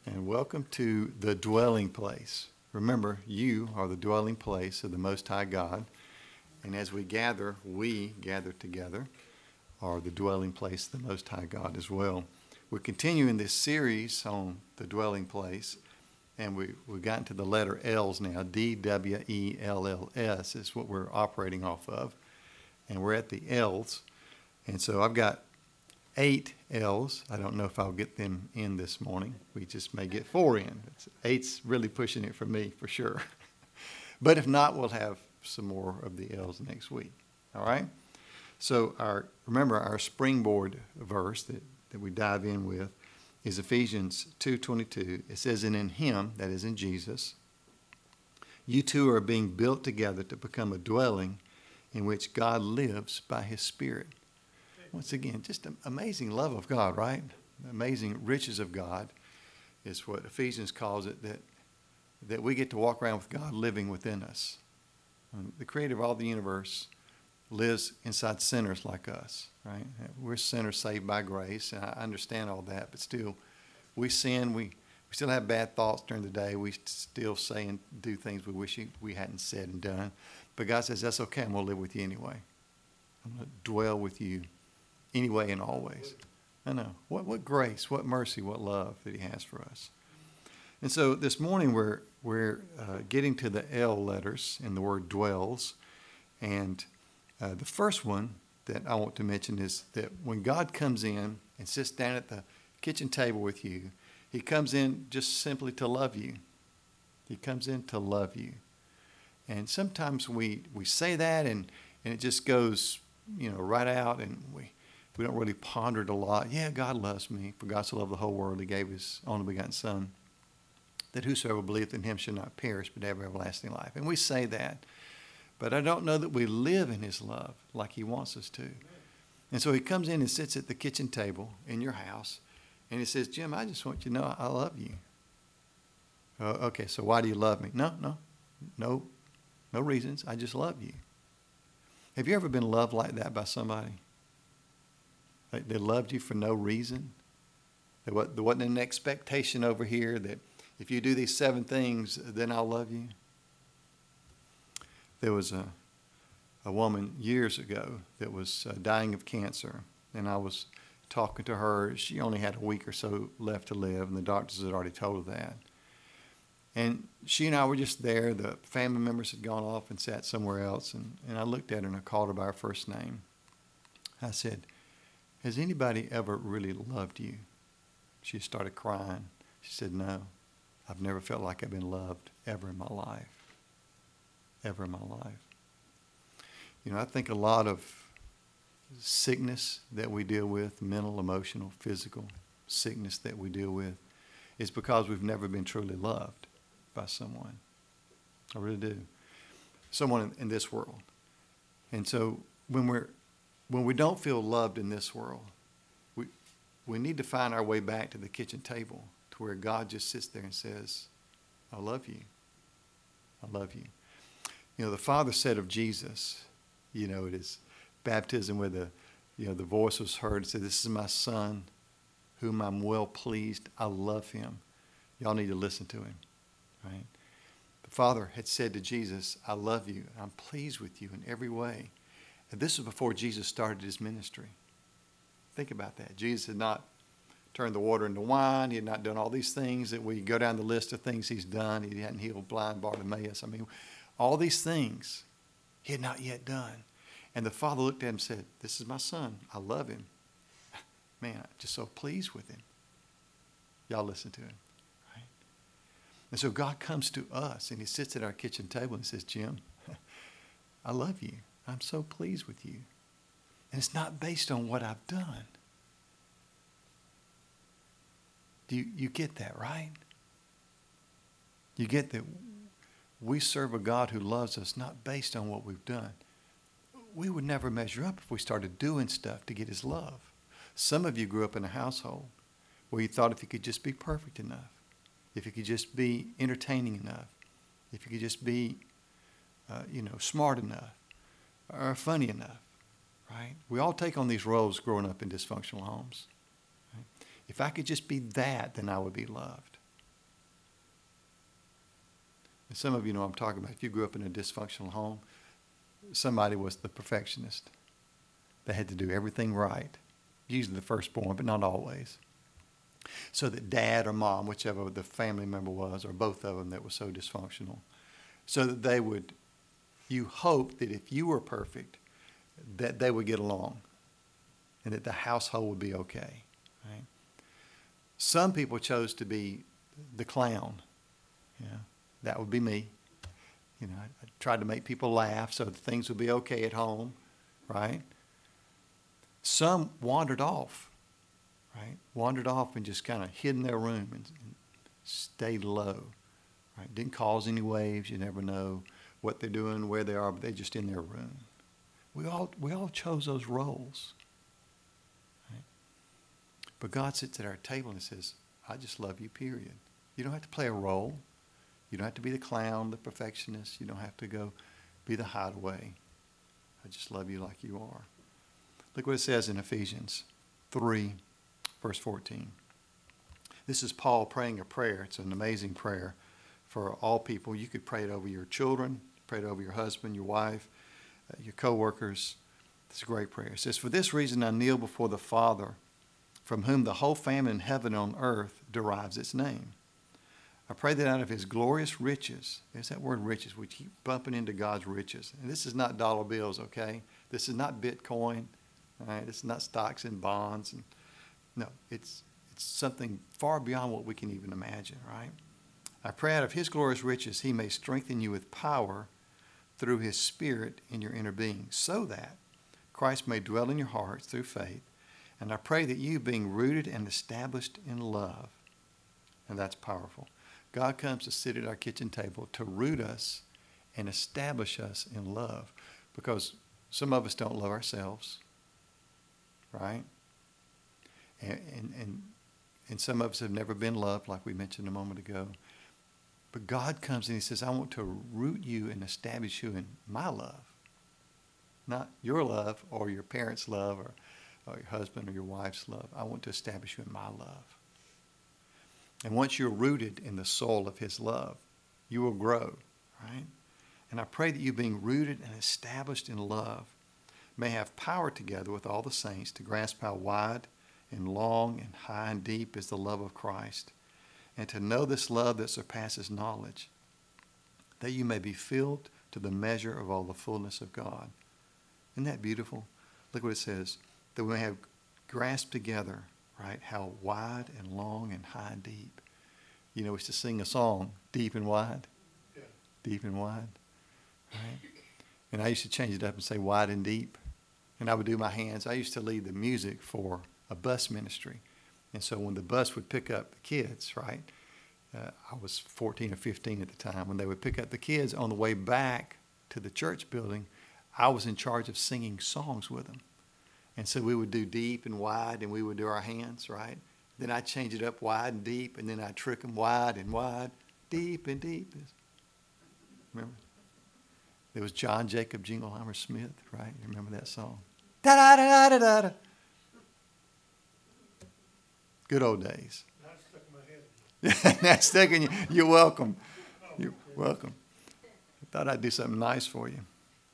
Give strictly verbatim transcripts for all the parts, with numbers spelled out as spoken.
and welcome to the dwelling place. Remember, you are the dwelling place of the Most High God, and as we gather, we gather together, are the dwelling place of the Most High God as well. We're continuing this series on the dwelling place, and we, we've gotten to the letter L's now. D W E L L S is what we're operating off of, and we're at the L's. And so I've got eight L's. I don't know if I'll get them in this morning. We just may get four in. It's, eight's really pushing it for me, for sure. But if not, we'll have some more of the L's next week. All right? So our remember our springboard verse that, that we dive in with is Ephesians two twenty-two. It says, and in him, that is in Jesus, you two are being built together to become a dwelling in which God lives by his Spirit. Once again, just an amazing love of God, right? Amazing riches of God is what Ephesians calls it, that that we get to walk around with God living within us. And the creator of all the universe lives inside sinners like us, right? We're sinners saved by grace, and I understand all that, but still, we sin, we, we still have bad thoughts during the day, we still say and do things we wish we hadn't said and done. But God says, that's okay, I'm going to live with you anyway. I'm going to dwell with you anyway and always. I know. What what grace, what mercy, what love that he has for us. And so this morning we're we're uh, getting to the L letters in the word dwells. And uh, the first one that I want to mention is that when God comes in and sits down at the kitchen table with you, he comes in just simply to love you. He comes in to love you. And sometimes we, we say that and, and it just goes, you know, right out, and we We don't really ponder it a lot. Yeah, God loves me. For God so loved the whole world, he gave his only begotten Son, that whosoever believeth in him should not perish, but have everlasting life. And we say that. But I don't know that we live in his love like he wants us to. And so he comes in and sits at the kitchen table in your house, and he says, Jim, I just want you to know I love you. Uh, okay, so why do you love me? No, no, no, no reasons. I just love you. Have you ever been loved like that by somebody? They loved you for no reason. There wasn't an expectation over here that if you do these seven things, then I'll love you. There was a, a woman years ago that was uh, dying of cancer, and I was talking to her. She only had a week or so left to live, and the doctors had already told her that. And she and I were just there. The family members had gone off and sat somewhere else, and, and I looked at her and I called her by her first name. I said, has anybody ever really loved you? She started crying. She said, no, I've never felt like I've been loved ever in my life. Ever in my life. You know, I think a lot of sickness that we deal with, mental, emotional, physical sickness that we deal with, is because we've never been truly loved by someone. I really do. Someone in, in this world. And so when we're When we don't feel loved in this world, we we need to find our way back to the kitchen table to where God just sits there and says, I love you. I love you. You know, the Father said of Jesus, you know, it is baptism where the, you know, the voice was heard and said, this is my Son whom I'm well pleased. I love him. Y'all need to listen to him, right? The Father had said to Jesus, I love you. I'm pleased with you in every way. And this was before Jesus started his ministry. Think about that. Jesus had not turned the water into wine. He had not done all these things that we go down the list of things he's done. He hadn't healed blind Bartimaeus. I mean, all these things he had not yet done. And the Father looked at him and said, this is my Son. I love him. Man, I'm just so pleased with him. Y'all listen to him. Right? And so God comes to us and he sits at our kitchen table and says, Jim, I love you. I'm so pleased with you. And it's not based on what I've done. Do you, you get that, right? You get that we serve a God who loves us not based on what we've done. We would never measure up if we started doing stuff to get his love. Some of you grew up in a household where you thought if you could just be perfect enough, if you could just be entertaining enough, if you could just be, uh, you know, smart enough, or funny enough, right? We all take on these roles growing up in dysfunctional homes. Right? If I could just be that, then I would be loved. And some of you know what I'm talking about. If you grew up in a dysfunctional home, somebody was the perfectionist. They had to do everything right. Usually the firstborn, but not always. So that dad or mom, whichever the family member was, or both of them that was so dysfunctional, so that they would, you hope that if you were perfect, that they would get along and that the household would be okay. Right? Some people chose to be the clown. Yeah, that would be me. You know, I, I tried to make people laugh so that things would be okay at home, right? Some wandered off, right? Wandered off and just kind of hid in their room and, and stayed low, right? Didn't cause any waves. You never know what they're doing, where they are, but they're just in their room. We all we all chose those roles, right? But God sits at our table and says, I just love you, period. You don't have to play a role. You don't have to be the clown, the perfectionist. You don't have to go be the hideaway. I just love you like you are. Look what it says in Ephesians three, verse fourteen. This is Paul praying a prayer. It's an amazing prayer for all people. You could pray it over your children, pray it over your husband, your wife, uh, your co-workers. It's a great prayer. It says, for this reason I kneel before the Father, from whom the whole family in heaven and on earth derives its name. I pray that out of his glorious riches, there's that word riches, we keep bumping into God's riches. And this is not dollar bills, okay? This is not Bitcoin, all right? This is not stocks and bonds. And no, it's it's something far beyond what we can even imagine, right? I pray out of his glorious riches he may strengthen you with power through his Spirit in your inner being, so that Christ may dwell in your hearts through faith. And I pray that you, being rooted and established in love, and that's powerful. God comes to sit at our kitchen table to root us and establish us in love, because some of us don't love ourselves, right? And, and, and, and some of us have never been loved, like we mentioned a moment ago. But God comes and he says, I want to root you and establish you in my love, not your love or your parents' love or, or your husband or your wife's love. I want to establish you in my love. And once you're rooted in the soil of his love, you will grow, right? And I pray that you, being rooted and established in love, may have power together with all the saints to grasp how wide and long and high and deep is the love of Christ, and to know this love that surpasses knowledge, that you may be filled to the measure of all the fullness of God. Isn't that beautiful? Look what it says, that we may have grasped together, right, how wide and long and high and deep. You know, we used to sing a song, deep and wide, yeah. Deep and wide, right? And I used to change it up and say wide and deep. And I would do my hands. I used to lead the music for a bus ministry. And so when the bus would pick up the kids, right, uh, I was fourteen or fifteen at the time, when they would pick up the kids on the way back to the church building, I was in charge of singing songs with them. And so we would do deep and wide, and we would do our hands, right? Then I'd change it up wide and deep, and then I'd trick them wide and wide, deep and deep. Remember? There was John Jacob Jingleheimer Smith, right? You remember that song? Da-da-da-da-da-da. Good old days. That's stuck in my head. That's stuck in you. You're welcome. You're welcome. I thought I'd do something nice for you.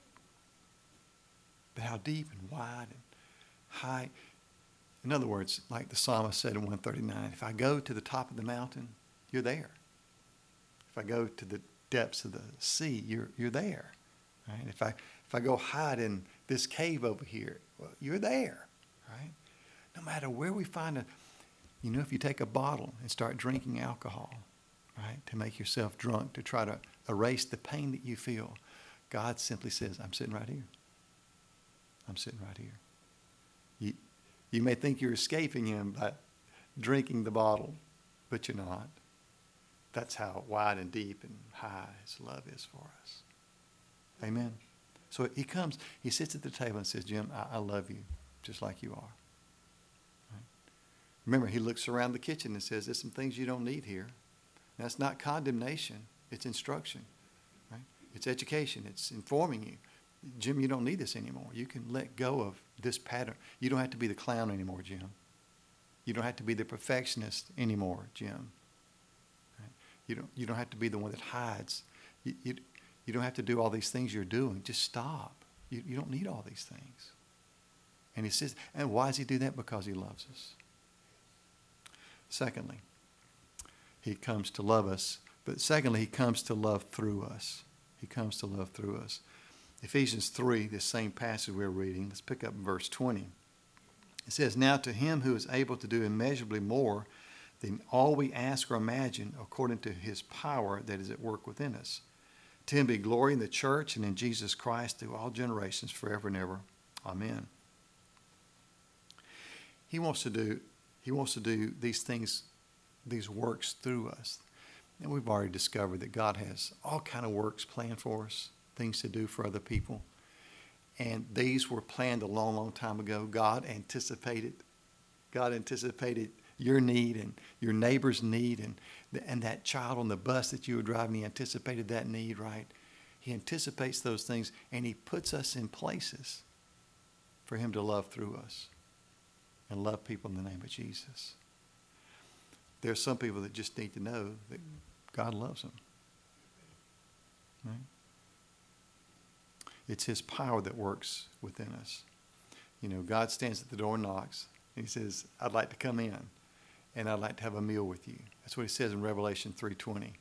But how deep and wide and high. In other words, like the psalmist said in one thirty-nine, if I go to the top of the mountain, you're there. If I go to the depths of the sea, you're you're there. Right? If I if I go hide in this cave over here, well, you're there. Right? No matter where we find a, you know, if you take a bottle and start drinking alcohol, right, to make yourself drunk, to try to erase the pain that you feel, God simply says, I'm sitting right here. I'm sitting right here. You, you may think you're escaping him by drinking the bottle, but you're not. That's how wide and deep and high his love is for us. Amen. So he comes, he sits at the table and says, Jim, I, I love you just like you are. Right? Remember, he looks around the kitchen and says, there's some things you don't need here. That's not condemnation. It's instruction. Right? It's education. It's informing you. Jim, you don't need this anymore. You can let go of this pattern. You don't have to be the clown anymore, Jim. You don't have to be the perfectionist anymore, Jim. Right? You don't, you don't have to be the one that hides. You, you, you don't have to do all these things you're doing. Just stop. You, you don't need all these things. And he says, and why does he do that? Because he loves us. Secondly, he comes to love us. But secondly, he comes to love through us. He comes to love through us. Ephesians three, the same passage we're reading, let's pick up verse twenty. It says, now to him who is able to do immeasurably more than all we ask or imagine, according to his power that is at work within us. To him be glory in the church and in Jesus Christ through all generations, forever and ever. Amen. He wants to do, he wants to do these things, these works through us. And we've already discovered that God has all kind of works planned for us, things to do for other people. And these were planned a long, long time ago. God anticipated, God anticipated your need and your neighbor's need and, and that child on the bus that you were driving, he anticipated that need, right? He anticipates those things, and he puts us in places for him to love through us and love people in the name of Jesus. There are some people that just need to know that God loves them. Right? It's his power that works within us. You know, God stands at the door and knocks. And he says, I'd like to come in, and I'd like to have a meal with you. That's what he says in Revelation three twenty.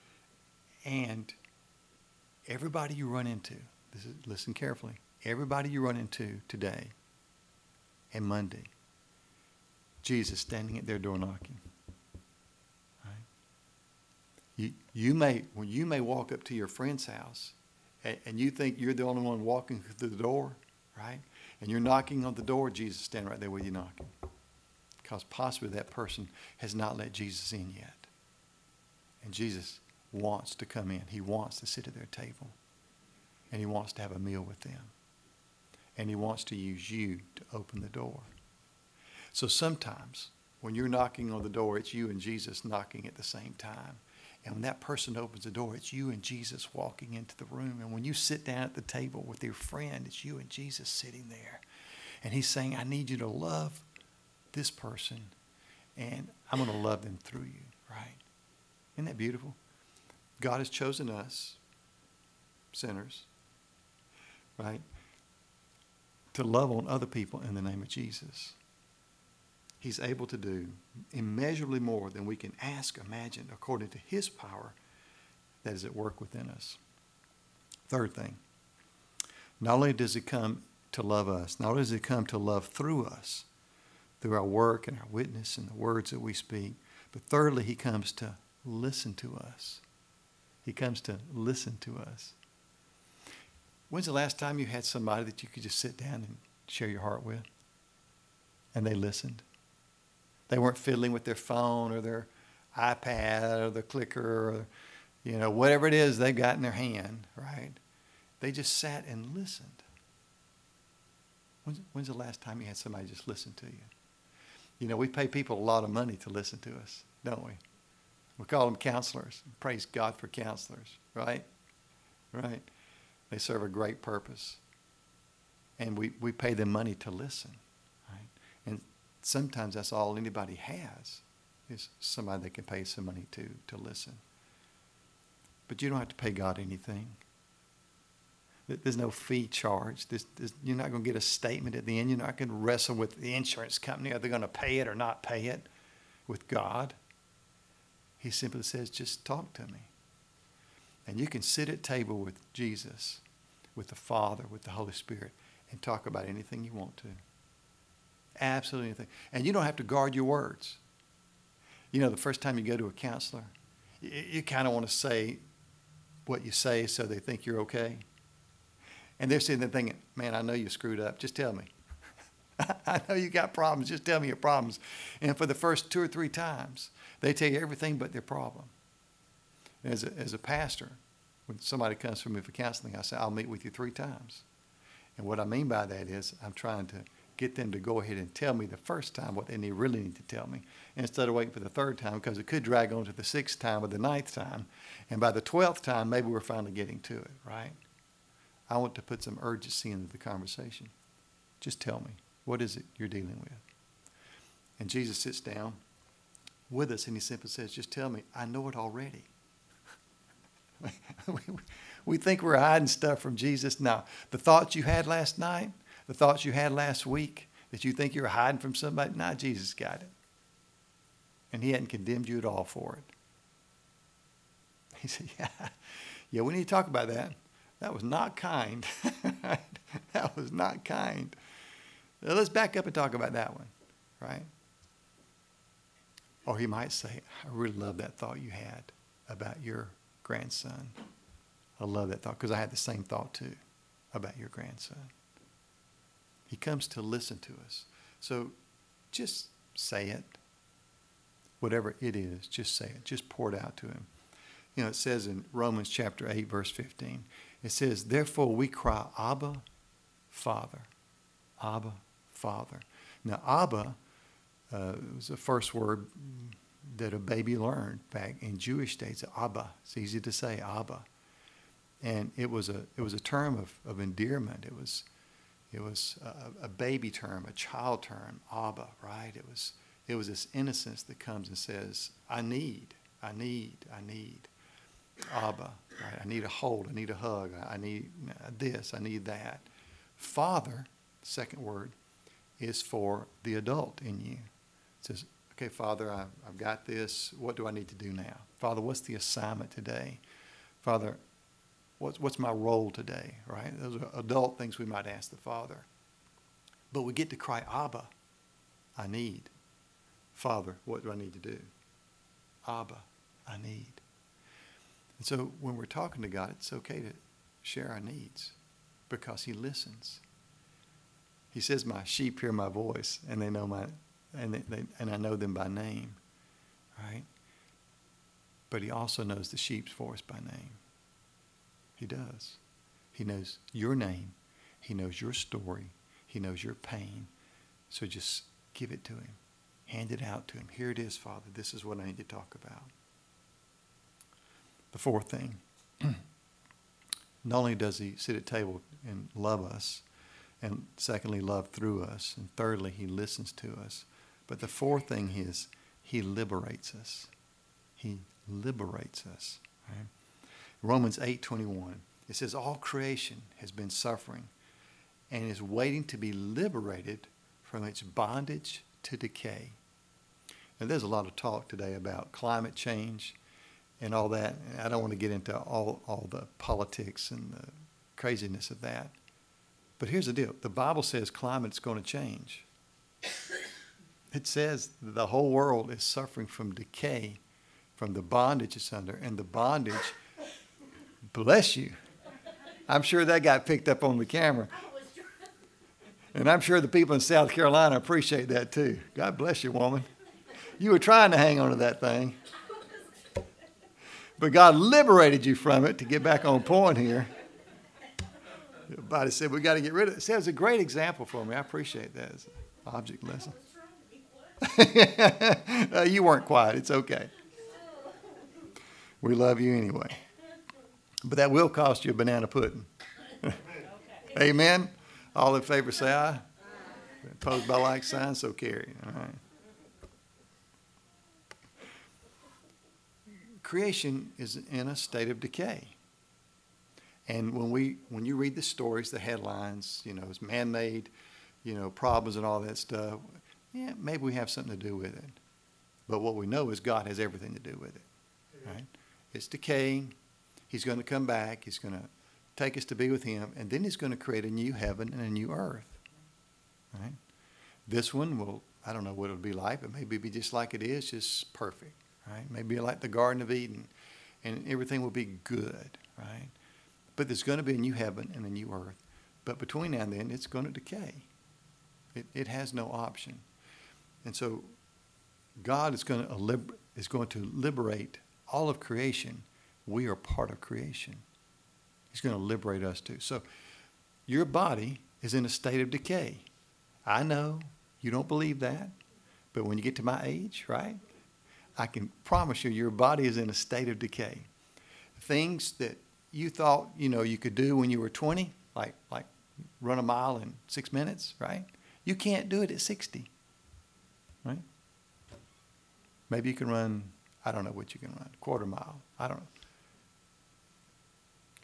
And everybody you run into, this is, listen carefully, everybody you run into today and Monday, Jesus standing at their door knocking. Right? You, you, may, when you may walk up to your friend's house, and you think you're the only one walking through the door, right? And you're knocking on the door, Jesus is standing right there with you knocking. Because possibly that person has not let Jesus in yet. And Jesus wants to come in. He wants to sit at their table. And he wants to have a meal with them. And he wants to use you to open the door. So sometimes when you're knocking on the door, it's you and Jesus knocking at the same time. And when that person opens the door, it's you and Jesus walking into the room. And when you sit down at the table with your friend, it's you and Jesus sitting there. And he's saying, I need you to love this person, and I'm going to love them through you, right? Isn't that beautiful? God has chosen us, sinners, right, to love on other people in the name of Jesus. He's able to do immeasurably more than we can ask, imagine, according to his power that is at work within us. Third thing, not only does he come to love us, not only does he come to love through us, through our work and our witness and the words that we speak, but thirdly, he comes to listen to us. He comes to listen to us. When's the last time you had somebody that you could just sit down and share your heart with? And they listened. They weren't fiddling with their phone or their iPad or the clicker or, you know, whatever it is they've got in their hand, right? They just sat and listened. When's, when's the last time you had somebody just listen to you? You know, we pay people a lot of money to listen to us, don't we? We call them counselors. Praise God for counselors, right? Right? They serve a great purpose. And we, we pay them money to listen, right? And sometimes that's all anybody has is somebody they can pay some money to to listen. But you don't have to pay God anything. There's no fee charged. There's, there's, you're not going to get a statement at the end. You're not going to wrestle with the insurance company. Are they going to pay it or not pay it? With God, he simply says, just talk to me. And you can sit at table with Jesus, with the Father, with the Holy Spirit, and talk about anything you want to. Absolutely anything. And you don't have to guard your words. You know, the first time you go to a counselor, you, you kind of want to say what you say so they think you're okay. And they're sitting there thinking, man, I know you screwed up. Just tell me. I know you got problems. Just tell me your problems. And for the first two or three times, they tell you everything but their problem. As a, as a pastor, when somebody comes to me for counseling, I say, I'll meet with you three times. And what I mean by that is I'm trying to get them to go ahead and tell me the first time what they need, really need to tell me, instead of waiting for the third time, because it could drag on to the sixth time or the ninth time. And by the twelfth time, maybe we're finally getting to it, right? I want to put some urgency into the conversation. Just tell me, what is it you're dealing with? And Jesus sits down with us and he simply says, just tell me, I know it already. we, we think we're hiding stuff from Jesus. No. The thoughts you had last night, the thoughts you had last week that you think you're hiding from somebody, nah, Jesus got it. And he hadn't condemned you at all for it. He said, yeah, yeah, we need to talk about that. That was not kind. That was not kind. Now, let's back up and talk about that one, right? Or he might say, I really love that thought you had about your grandson. I love that thought because I had the same thought too about your grandson. He comes to listen to us. So just say it. Whatever it is, just say it. Just pour it out to him. You know, it says in Romans chapter eight, verse fifteen, it says, therefore we cry, Abba, Father. Abba, Father. Now, Abba uh, was the first word that a baby learned back in Jewish days. Abba. It's easy to say, Abba. And it was a it was a term of, of endearment. It was it was a, a baby term, a child term, Abba, right? It was it was this innocence that comes and says, I need, I need, I need. Abba, right? I need a hold, I need a hug, I need this, I need that. Father, second word, is for the adult in you. It says, okay, Father, I've, I've got this. What do I need to do now? Father, what's the assignment today? Father, what's, what's my role today, right? Those are adult things we might ask the Father. But we get to cry, Abba, I need. Father, what do I need to do? Abba, I need. And so when we're talking to God, it's okay to share our needs because he listens. He says, my sheep hear my voice and they know my, and they, they, and I know them by name, right? But he also knows the sheep's voice by name. He does. He knows your name. He knows your story. He knows your pain. So just give it to him. Hand it out to him. Here it is, Father. This is what I need to talk about. The fourth thing, not only does he sit at table and love us, and secondly, love through us, and thirdly, he listens to us, but the fourth thing is he liberates us. He liberates us. Right? Romans eight twenty-one, it says, all creation has been suffering and is waiting to be liberated from its bondage to decay. And there's a lot of talk today about climate change and all that. I don't want to get into all, all the politics and the craziness of that. But here's the deal. The Bible says climate's going to change. It says the whole world is suffering from decay, from the bondage it's under. And the bondage, bless you. I'm sure that got picked up on the camera. And I'm sure the people in South Carolina appreciate that too. God bless you, woman. You were trying to hang on to that thing. But God liberated you from it to get back on point here. Everybody said, we got to get rid of it. See, that was a great example for me. I appreciate that as an object lesson. uh, you weren't quiet. It's okay. We love you anyway. But that will cost you a banana pudding. Amen. All in favor say aye. Aye. Opposed by like sign, so carry. All right. Creation is in a state of decay. And when we, when you read the stories, the headlines, you know, it's man-made, you know, problems and all that stuff, yeah, maybe we have something to do with it. But what we know is God has everything to do with it, right? It's decaying. He's going to come back. He's going to take us to be with him. And then he's going to create a new heaven and a new earth, right? This one will, I don't know what it'll be like, but maybe be just like it is, just perfect, right? Maybe like the Garden of Eden, and everything will be good, right? But there's going to be a new heaven and a new earth. But between now and then, it's going to decay. It, it has no option. And so God is going to liber- is going to liberate all of creation. We are part of creation. He's going to liberate us too. So your body is in a state of decay. I know you don't believe that. But when you get to my age, right, I can promise you your body is in a state of decay. Things that you thought, you know, you could do when you were twenty, like like run a mile in six minutes, right? You can't do it at sixty, right? Maybe you can run, I don't know what you can run, quarter mile, I don't know.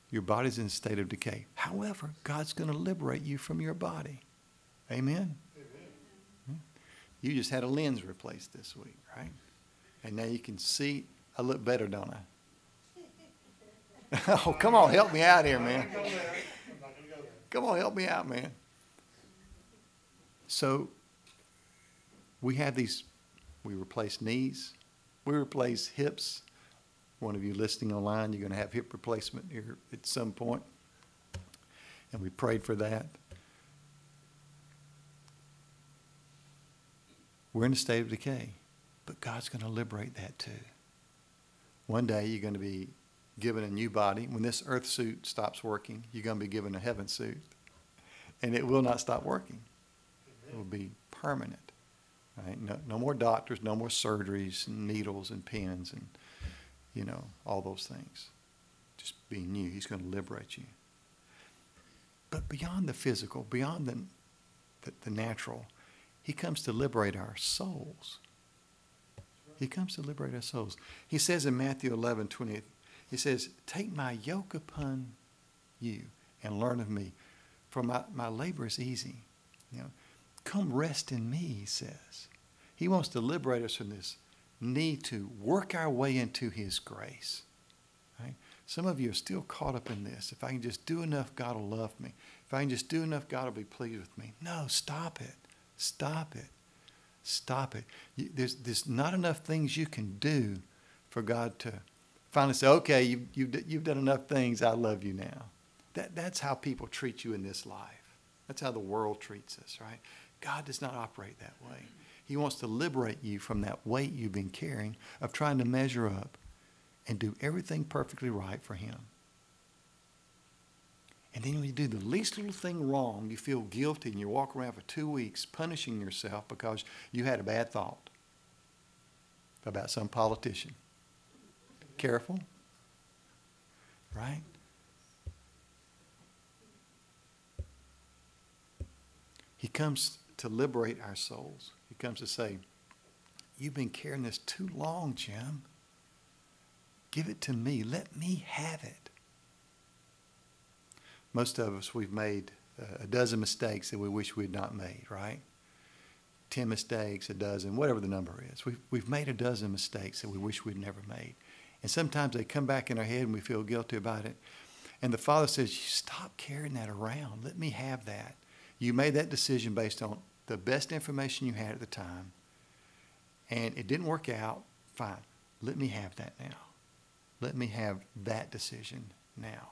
Your body's in a state of decay. However, God's going to liberate you from your body. Amen? Amen. You just had a lens replaced this week, right? And now you can see. I look better, don't I? Oh, come on, help me out here, man. I'm not gonna go there. I'm not gonna go there. Come on, help me out, man. So we have these, we replace knees, we replace hips. One of you listening online, you're going to have hip replacement here at some point. And we prayed for that. We're in a state of decay, but God's going to liberate that too. One day you're going to be given a new body. When this earth suit stops working, you're going to be given a heaven suit. And it will not stop working. It will be permanent. Right? No, no more doctors, no more surgeries and needles and pins and, you know, all those things. Just being new. He's going to liberate you. But beyond the physical, beyond the, the, the natural, he comes to liberate our souls. He comes to liberate our souls. He says in Matthew eleven twenty, he says, take my yoke upon you and learn of me, for my, my labor is easy. You know, come rest in me, he says. He wants to liberate us from this need to work our way into his grace. Right? Some of you are still caught up in this. If I can just do enough, God will love me. If I can just do enough, God will be pleased with me. No, stop it. Stop it. Stop it. You, there's, there's not enough things you can do for God to finally say, okay, you've, you've, you've done enough things. I love you now. That, that's how people treat you in this life. That's how the world treats us, right? God does not operate that way. He wants to liberate you from that weight you've been carrying of trying to measure up and do everything perfectly right for him. And then when you do the least little thing wrong, you feel guilty and you walk around for two weeks punishing yourself because you had a bad thought about some politician. Careful. Right? He comes to liberate our souls. He comes to say, you've been carrying this too long, Jim. Give it to me. Let me have it. Most of us, we've made a dozen mistakes that we wish we had not made, right? Ten mistakes, a dozen, whatever the number is. We've, we've made a dozen mistakes that we wish we'd never made. And sometimes they come back in our head and we feel guilty about it. And the Father says, stop carrying that around. Let me have that. You made that decision based on the best information you had at the time. And it didn't work out. Fine. Let me have that now. Let me have that decision now.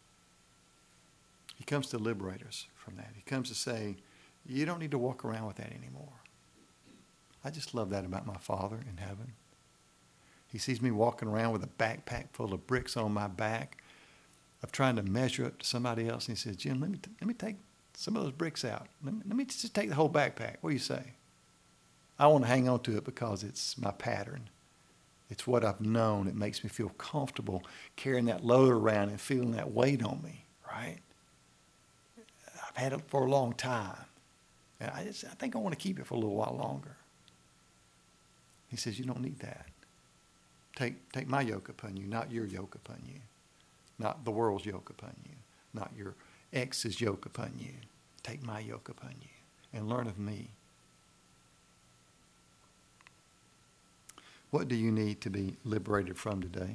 He comes to liberate us from that. He comes to say, you don't need to walk around with that anymore. I just love that about my Father in heaven. He sees me walking around with a backpack full of bricks on my back of trying to measure up to somebody else. And he says, Jim, let me, t- let me take some of those bricks out. Let me, let me just take the whole backpack. What do you say? I want to hang on to it because it's my pattern. It's what I've known. It makes me feel comfortable carrying that load around and feeling that weight on me, right? I've had it for a long time. And I, just, I think I want to keep it for a little while longer. He says, you don't need that. Take, take my yoke upon you, not your yoke upon you. Not the world's yoke upon you. Not your ex's yoke upon you. Take my yoke upon you and learn of me. What do you need to be liberated from today?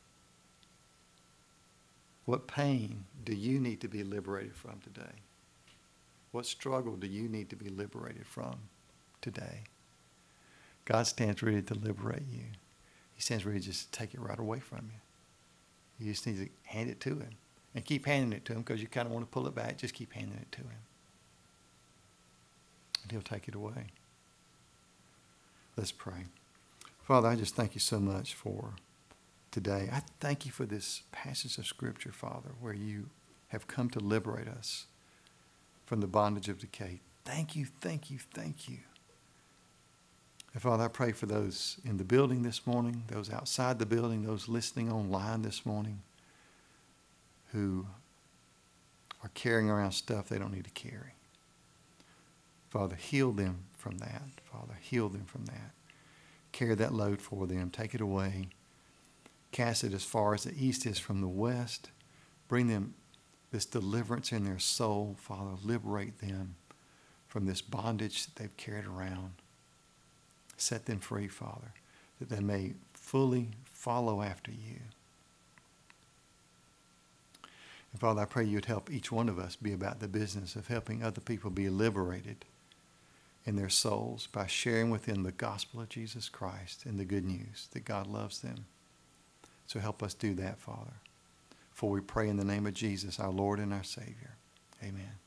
What pain do you need to be liberated from today? What struggle do you need to be liberated from today? God stands ready to liberate you. He stands ready to just take it right away from you. You just need to hand it to him. And keep handing it to him because you kind of want to pull it back. Just keep handing it to him. And he'll take it away. Let's pray. Father, I just thank you so much for today. I thank you for this passage of Scripture, Father, where you have come to liberate us from the bondage of decay. Thank you, thank you, thank you. And Father, I pray for those in the building this morning, those outside the building, those listening online this morning who are carrying around stuff they don't need to carry. Father, heal them from that. Father, heal them from that. Carry that load for them. Take it away. Cast it as far as the east is from the west. Bring Bring them this deliverance in their soul, Father. Liberate them from this bondage that they've carried around. Set them free, Father, that they may fully follow after you. And Father, I pray you'd help each one of us be about the business of helping other people be liberated in their souls by sharing with them the gospel of Jesus Christ and the good news that God loves them. So help us do that, Father. For we pray in the name of Jesus, our Lord and our Savior. Amen.